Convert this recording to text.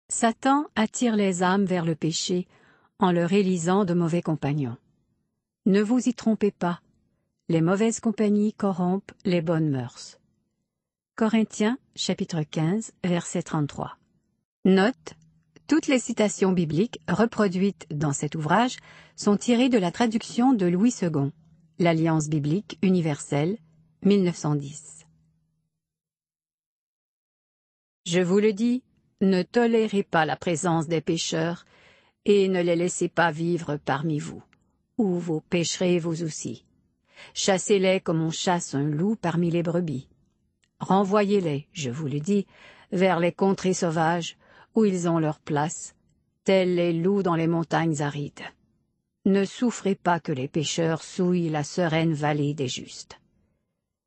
Satan attire les âmes vers le péché en leur élisant de mauvais compagnons. Ne vous y trompez pas, les mauvaises compagnies corrompent les bonnes mœurs. Corinthiens, chapitre 15, verset 33. Note: toutes les citations bibliques reproduites dans cet ouvrage sont tirées de la traduction de Louis II, l'Alliance biblique universelle, 1910. Je vous le dis, ne tolérez pas la présence des pécheurs et ne les laissez pas vivre parmi vous, ou vous pécherez vous aussi. Chassez-les comme on chasse un loup parmi les brebis. Renvoyez-les, je vous le dis, vers les contrées sauvages, où ils ont leur place, tels les loups dans les montagnes arides. Ne souffrez pas que les pécheurs souillent la sereine vallée des justes.